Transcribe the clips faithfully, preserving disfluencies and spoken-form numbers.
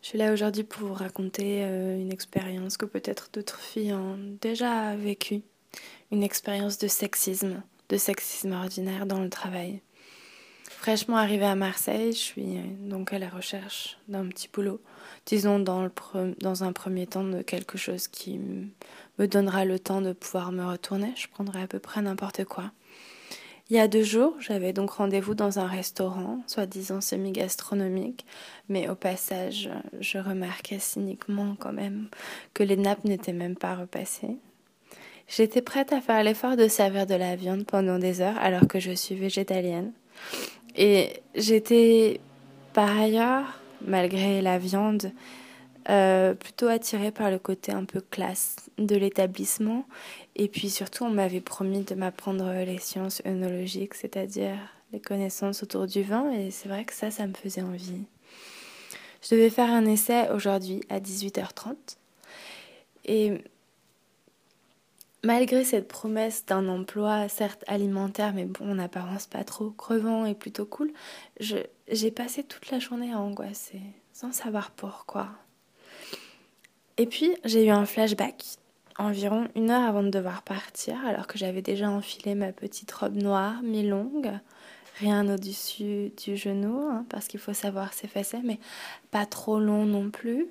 Je suis là aujourd'hui pour vous raconter euh, une expérience que peut-être d'autres filles ont déjà vécue. Une expérience de sexisme, de sexisme ordinaire dans le travail. Fraîchement arrivée à Marseille, je suis euh, donc à la recherche d'un petit boulot. Disons dans, le pre- dans un premier temps de quelque chose qui m- me donnera le temps de pouvoir me retourner. Je prendrai à peu près n'importe quoi. Il y a deux jours, j'avais donc rendez-vous dans un restaurant, soi-disant semi-gastronomique, mais au passage, je remarquais cyniquement quand même que les nappes n'étaient même pas repassées. J'étais prête à faire l'effort de servir de la viande pendant des heures alors que je suis végétalienne. Et j'étais par ailleurs, malgré la viande, euh, plutôt attirée par le côté un peu classe de l'établissement. Et puis surtout, on m'avait promis de m'apprendre les sciences œnologiques, c'est-à-dire les connaissances autour du vin. Et c'est vrai que ça, ça me faisait envie. Je devais faire un essai aujourd'hui à dix-huit heures trente. Et malgré cette promesse d'un emploi, certes alimentaire, mais bon, en apparence pas trop crevant et plutôt cool, je, j'ai passé toute la journée à angoisser, sans savoir pourquoi. Et puis, j'ai eu un flashback, environ une heure avant de devoir partir, alors que j'avais déjà enfilé ma petite robe noire, mi-longue, rien au-dessus du genou, hein, parce qu'il faut savoir s'effacer, mais pas trop long non plus.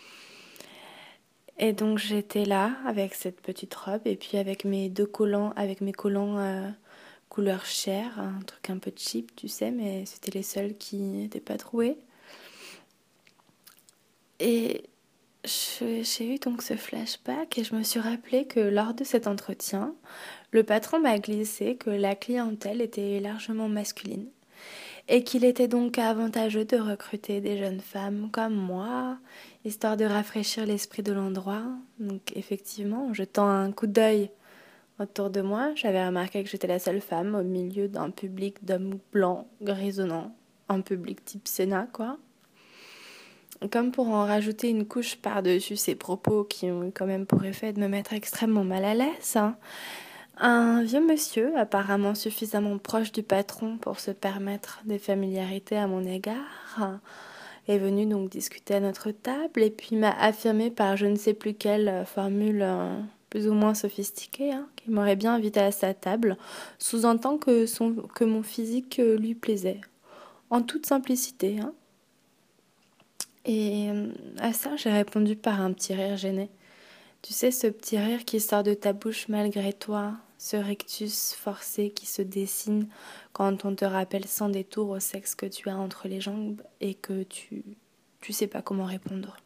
Et donc j'étais là avec cette petite robe et puis avec mes deux collants, avec mes collants euh, couleur chair, un truc un peu cheap, tu sais, mais c'était les seuls qui n'étaient pas troués. Et je- j'ai eu donc ce flashback et je me suis rappelé que lors de cet entretien, le patron m'a glissé que la clientèle était largement masculine et qu'il était donc avantageux de recruter des jeunes femmes comme moi, histoire de rafraîchir l'esprit de l'endroit. Donc effectivement, en jetant un coup d'œil autour de moi, j'avais remarqué que j'étais la seule femme au milieu d'un public d'hommes blancs, grisonnants, un public type Sénat, quoi. Comme pour en rajouter une couche par-dessus ces propos qui ont eu quand même pour effet de me mettre extrêmement mal à l'aise, hein, un vieux monsieur, apparemment suffisamment proche du patron pour se permettre des familiarités à mon égard, est venu donc discuter à notre table et puis m'a affirmé par je ne sais plus quelle formule euh, plus ou moins sophistiquée hein, qu'il m'aurait bien invité à sa table, sous-entend que, son, que mon physique euh, lui plaisait. En toute simplicité. Hein. Et euh, à ça, j'ai répondu par un petit rire gêné. Tu sais, ce petit rire qui sort de ta bouche malgré toi, ce rictus forcé qui se dessine quand on te rappelle sans détour au sexe que tu as entre les jambes et que tu tu sais pas comment répondre.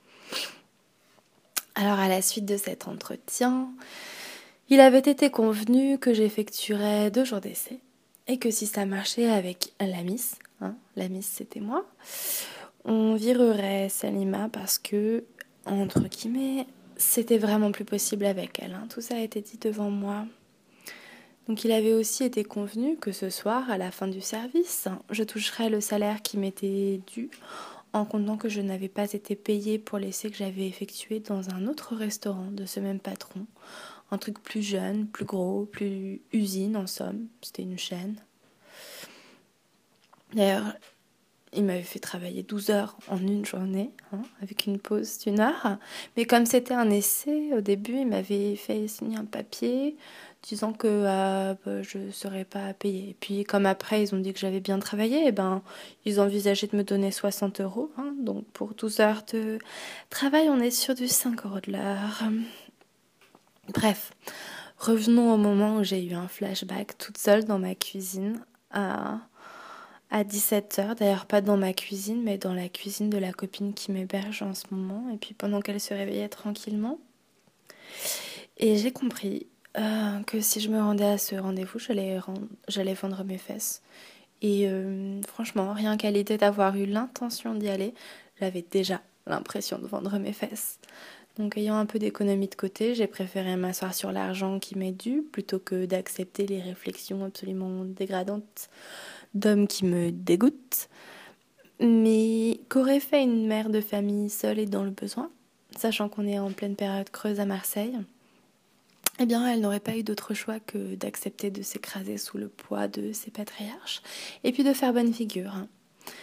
Alors à la suite de cet entretien, il avait été convenu que j'effectuerais deux jours d'essai et que si ça marchait avec la miss, hein, la miss c'était moi, on virerait Salima parce que, entre guillemets, c'était vraiment plus possible avec elle. Hein. Tout ça a été dit devant moi. Donc il avait aussi été convenu que ce soir, à la fin du service, je toucherais le salaire qui m'était dû en comptant que je n'avais pas été payée pour l'essai que j'avais effectué dans un autre restaurant de ce même patron. Un truc plus jeune, plus gros, plus usine en somme. C'était une chaîne. D'ailleurs, il m'avait fait travailler douze heures en une journée, hein, avec une pause d'une heure. Mais comme c'était un essai, au début, il m'avait fait signer un papier disant que euh, bah, je ne serais pas payée. Et puis, comme après, ils ont dit que j'avais bien travaillé, eh ben, ils envisageaient de me donner soixante euros. Hein, donc, pour douze heures de travail, on est sur du cinq euros de l'heure. Bref, revenons au moment où j'ai eu un flashback toute seule dans ma cuisine à... à dix-sept heures, d'ailleurs pas dans ma cuisine, mais dans la cuisine de la copine qui m'héberge en ce moment, et puis pendant qu'elle se réveillait tranquillement. Et j'ai compris euh, que si je me rendais à ce rendez-vous, j'allais, rend... j'allais vendre mes fesses. Et euh, franchement, rien qu'à l'idée d'avoir eu l'intention d'y aller, j'avais déjà l'impression de vendre mes fesses. Donc ayant un peu d'économie de côté, j'ai préféré m'asseoir sur l'argent qui m'est dû plutôt que d'accepter les réflexions absolument dégradantes d'hommes qui me dégoûtent. Mais qu'aurait fait une mère de famille seule et dans le besoin, sachant qu'on est en pleine période creuse à Marseille? Eh bien, elle n'aurait pas eu d'autre choix que d'accepter de s'écraser sous le poids de ses patriarches et puis de faire bonne figure. Donc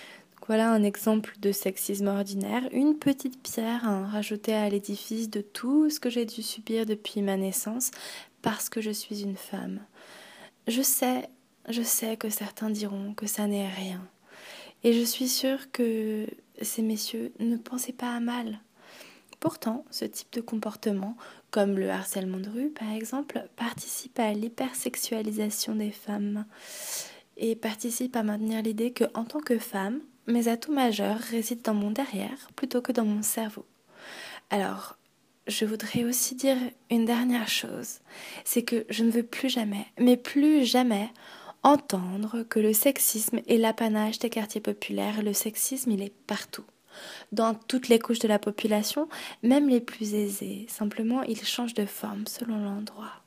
Voilà un exemple de sexisme ordinaire, une petite pierre hein, rajoutée à l'édifice de tout ce que j'ai dû subir depuis ma naissance parce que je suis une femme. Je sais, je sais que certains diront que ça n'est rien. Et je suis sûre que ces messieurs ne pensaient pas à mal. Pourtant, ce type de comportement, comme le harcèlement de rue par exemple, participe à l'hypersexualisation des femmes et participe à maintenir l'idée que, en tant que femme, mes atouts majeurs résident dans mon derrière plutôt que dans mon cerveau. Alors, je voudrais aussi dire une dernière chose, c'est que je ne veux plus jamais, mais plus jamais, entendre que le sexisme est l'apanage des quartiers populaires. Le sexisme, il est partout, dans toutes les couches de la population, même les plus aisées. Simplement, il change de forme selon l'endroit.